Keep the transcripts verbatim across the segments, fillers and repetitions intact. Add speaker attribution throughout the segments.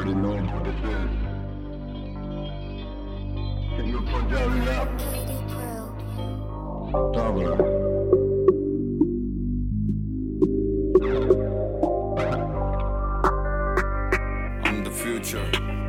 Speaker 1: already know what it is. Can you put that up? Double.
Speaker 2: I'm the future.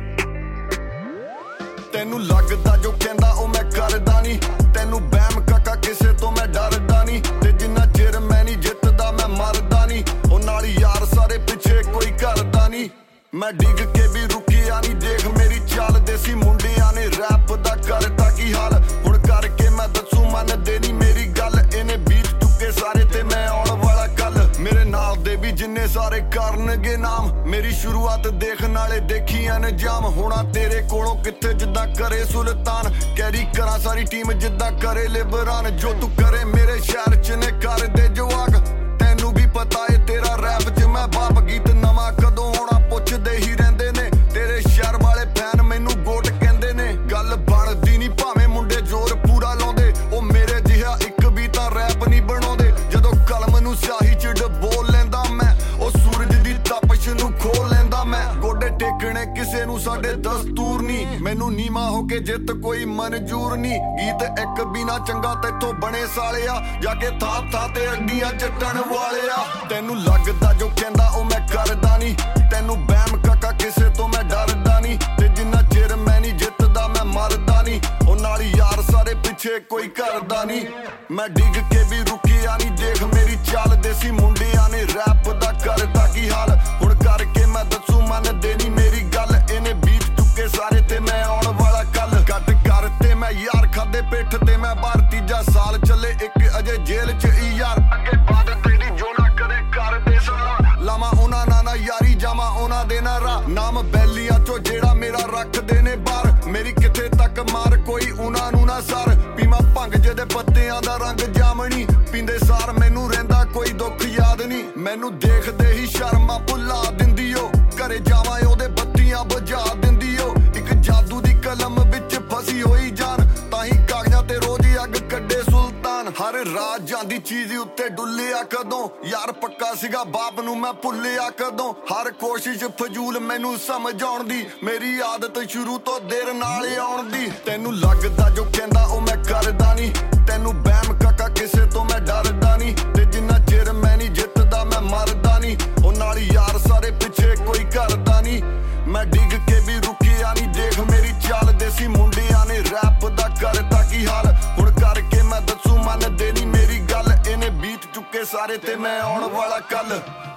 Speaker 2: ਤੈਨੂੰ ਲੱਗਦਾ ਜੋ ਕਹਿੰਦਾ ਉਹ ਮੈਂ ਕਰਦਾ ਨਹੀਂ, ਤੈਨੂੰ ਬਹਿਮ ਕਾਕਾ ਕਿਸੇ ਤੋਂ ਮੈਂ ਡਰਦਾ ਨਹੀਂ, ਤੇ ਜਿੰਨਾ ਚਿਰ ਮੈਂ ਨਹੀਂ ਜਿੱਤਦਾ ਮੈਂ ਮਰਦਾ ਨਹੀਂ, ਉਹ ਨਾਲ ਯਾਰ ਸਾਰੇ ਪਿੱਛੇ ਕੋਈ ਕਰਦਾ ਨਹੀਂ, ਮੈਂ ਡਿੱਗ ਕੇ ਵੀ ਰੁਕਿਆ ਨਹੀਂ, ਦੇਖ ਮੇਰੀ ਚਾਲ ਦੇਸੀ ਮੁੰਡਿਆਂ ਨੇ ਰੈਪ ਦਾ ਕਰਤਾ ਕੀ ਹਾਲ, ਹੁਣ ਕਰਕੇ ਮੈਂ ਦੱਸੂ ਮੰਨਦੇ ਨਹੀਂ ਮੇਰੀ ਗੱਲ, ਇਹਨੇ ਬੀਤ ਚੁੱਕੇ ਸਾਰੇ ਤੇ ਮੈਂ ਆਉਣ ਵਾਲਾ ਕੱਲ, ਮੇਰੇ ਨਾਲ ਦੇ ਵੀ ਜਿੰਨੇ ਸਾਰੇ ਕਰਨਗੇ ਨਾਮ, ਮੇਰੀ ਸ਼ੁਰੂਆਤ ਦੇਖਣ ਵਾਲੇ ਦੇਖੀ ਅਨਜਾਮ, ਹੋਣਾ ਤੇਰੇ ਕੋਲੋਂ ਕਿੱਥੇ ਜਿੱਦਾਂ ਕਰੇ ਸੁਲਤਾਨ, ਕੈਰੀ ਕਰਾਂ ਸਾਰੀ ਟੀਮ ਜਿੱਦਾਂ ਕਰੇ ਲਿਬਰਾਨ, ਜੋ ਤੂੰ ਕਰੇ ਮੇਰੇ ਸ਼ਹਿਰ ਚ ਨੇ ਕਰਦੇ ਜਵਾਕ, ਤੈਨੂੰ ਵੀ ਪਤਾ ਏ ਤੇਰਾ ਰੈਪ ਚ ਮੈਂ ਬਾਪ, ਗੀਤ ਨਵਾਂ ਕਦੋਂ ਆਉਣਾ ਪੁੱਛਦੇ ਹੀ ਰਹਿੰਦੇ ਨੇ, ਤੇਰੇ ਸ਼ਹਿਰ ਵਾਲੇ ਫੈਨ ਮੈਨੂੰ ਗੋਟ ਕਹਿੰਦੇ ਨੇ, ਗੱਲ ਬਣਦੀ ਨਹੀਂ ਭਾਵੇਂ ਮੁੰਡੇ ਜ਼ੋਰ ਪੂਰਾ ਲਾਉਂਦੇ, ਉਹ ਮੇਰੇ ਜਿਹਾ ਇੱਕ ਵੀ ਤਾਂ ਰੈਪ ਨਹੀਂ ਬਣਾਉਂਦੇ, ਜਦੋਂ ਕਲਮ ਨੂੰ ਸਿਆਹੀ ਚ ਡਬੋ ਲੈਂਦਾ ਮੈਂ, ਉਹ ਸੂਰਜ ਦੀ ਤਪਸ਼ ਨੂੰ ਖੋਲ ਲੈਂਦਾ ਮੈਂ, ਗੋਡੇ ਟੇਕਣੇ ਕਿਸੇ ਨੂੰ ਸਾਡੇ ਦਸਤੂਰ ਨਹੀਂ, ਮੈਨੂੰ ਨੀਵਾਂ ਹੋ ਕੇ ਜਿੱਤ ਕੋਈ ਮਨਜ਼ੂਰ ਨਹੀਂ, ਗੀਤ ਇੱਕ ਬਿਨਾ ਚੰਗਾ ਤੈਥੋਂ ਬਣੇ ਸਾਲਿਆ, ਜਾ ਕੇ ਥਾਂ ਥਾਂ ਤੇ ਅੱਡੀਆਂ ਚੱਟਣ ਵਾਲਿਆ, ਤੈਨੂੰ ਲੱਗਦਾ ਜੋ ਕਹਿੰਦਾ ਉਹ ਮੈਂ ਕਰਦਾ ਨਹੀਂ, ਤੈਨੂੰ ਬਹਿਮ ਕਾਕਾ ਕਿਸੇ ਤੋਂ ਮੈਂ ਡਰਦਾ ਨਹੀਂ, ਤੇ ਜਿੰਨਾ ਚਿਰ ਮੈਂ ਨਹੀਂ ਜਿੱਤਦਾ ਮੈਂ ਮਰਦਾ ਨਹੀਂ, ਉਹ ਨਾਲ ਯਾਰ ਸਾਰੇ ਪਿੱਛੇ ਕੋਈ ਕਰਦਾ ਨਹੀਂ, ਮੈਂ ਡਿੱਗ ਕੇ ਵੀ ਰੁਕਿਆ ਨਹੀਂ, ਦੇਖ ਮੇਰੀ ਚਾਲ ਦੇਸੀ ਮੁੰਡਿਆਂ ਨੇ ਰੈਪ ਦਾ ਕਰਤਾ ਕੀ ਹਾਲ, ਹੁਣ ਕਰਕੇ ਮੈਂ ਦੱਸੂ ਮੰਨਦੇ ਨਹੀਂ ਮੇਰੀ ਗੱਲ, ਇਹਨੇ ਬੀਤ ਚੁੱਕੇ ਸਾਰੇ ਤੇ ਮੈਂ ਆਉਣ ਵਾਲਾ ਕੱਲ, ਕੱਟ ਕਰ ਤੇ ਮੈਂ ਯਾਰ ਖਾਦੇ ਪਿੱਠ ਤੇ ਮੈਂ ਬਾਹਰ, ਤੀਜਾ ਸਾਲ ਚੱਲੇ ਇੱਕ ਅਜੇ ਜੇਲ੍ਹ ਚ ਹੀ ਯਾਰ, ਅੱਗੇ ਬਾਦ ਤੇਰੀ ਜੋ ਨਾ ਕਰੇ ਕਰਦੇ ਸਾਰਾ, ਲਾਵਾਂ ਉਹਨਾਂ ਨਾਲ ਨਾ ਯਾਰੀ ਜਾਵਾਂ ਉਹਨਾਂ ਦੇ ਨਾਲ ਰਾਹ, ਨਾਮ ਬੈਲੀਆਂ ਚੋਂ ਜਿਹੜਾ ਮੇਰਾ ਰੱਖਦੇ ਨੇ ਬਾਹਰ, ਮੇਰੀ ਕਿੱਥੇ ਤੱਕ ਮਾਰ ਕੋਈ ਉਹਨਾਂ ਨੂੰ ਨਾ ਸਰ, ਪੀਵਾਂ ਭੰਗ ਜਿਹਦੇ ਪੱਤਿਆਂ ਦਾ ਰੰਗ ਜਾਮਣੀ, ਪੀਂਦੇ ਸਾਰ ਮੈਨੂੰ ਰਹਿੰਦਾ ਕੋਈ ਦੁੱਖ ਯਾਦ ਨਹੀਂ, ਮੈਨੂੰ ਦੇਖਦੇ ਹੀ ਸ਼ਰਮਾਂ ਭੁੱਲਾ ਦਿੰਦੀ ਓ, ਘਰੇ ਜਾਵਾਂ ਉਹਦੇ ਬੱਤੀਆਂ ਬੁਝਾ ਦਿੰਦੀ ਓ, ਇੱਕ ਜਾਦੂ ਦੀ ਕਲਮ ਵਿੱਚ ਫਸੀ ਹੋਈ ਜਾਨ, ਤਾਂ ਹੀ ਕਾਗਜ਼ਾਂ ਤੇ ਰੋਜ਼ ਅੱਗ ਕੱਢੇ ਸੁਲਤਾਨ, ਹਰ ਰਾਤ ਜਾਂਦੀ ਚੀਜ਼ ਉੱਤੇ ਡੁੱਲਿਆ ਕਦੋਂ, ਯਾਰ ਪੱਕਾ ਸੀਗਾ ਬਾਪ ਨੂੰ ਮੈਂ ਭੁੱਲਿਆ ਕਦੋਂ, ਹਰ ਕੋਸ਼ਿਸ਼ ਫਜ਼ੂਲ ਮੈਨੂੰ ਸਮਝਾਉਣ ਦੀ, ਮੇਰੀ ਆਦਤ ਸ਼ੁਰੂ ਤੋਂ ਦੇਰ ਨਾਲ ਆਉਣ ਦੀ, ਤੈਨੂੰ ਲੱਗਦਾ ਜੋ ਕਹਿੰਦਾ ਉਹ ਮੈਂ ਕਰਦਾ ਨਹੀਂ, ਤੈਨੂੰ ਬਹਿਮ ਕਾਕਾ ਕਿਸੇ ਤੋਂ ਮੈਂ ਡਰਦਾ ਨਹੀਂ, ਤੇ ਜਿੰਨਾ ਚਿਰ ਮੈਂ ਨਹੀਂ ਜਿੱਤਦਾ ਮੈਂ ਮਰਦਾ ਨਹੀਂ, ਉਹ ਨਾਲ ਯਾਰ ਸਾਰੇ ਪਿੱਛੇ ਕੋਈ ਕਰਦਾ ਨਹੀਂ, ਮੈਂ ਡਿੱਗ ਕੇ ਵੀ ਰੁਕਿਆ ਨਹੀਂ, ਦੇਖ ਮੇਰੀ ਚਾਲ ਦੇਸੀ ਮੁੰਡਿਆਂ ਨੇ ਰੈਪ ਦਾ ਕਰਤਾ ਕੀ ਹਾਲ, ਹੁਣ ਕਰਕੇ ਮੈਂ ਦੱਸੂ ਮੰਨਦੇ ਨਹੀਂ ਮੇਰੀ ਗੱਲ, ਇਹਨੇ ਬੀਤ ਚੁੱਕੇ ਸਾਰੇ ਤੇ ਮੈਂ ਆਉਣ ਵਾਲਾ ਕੱਲ।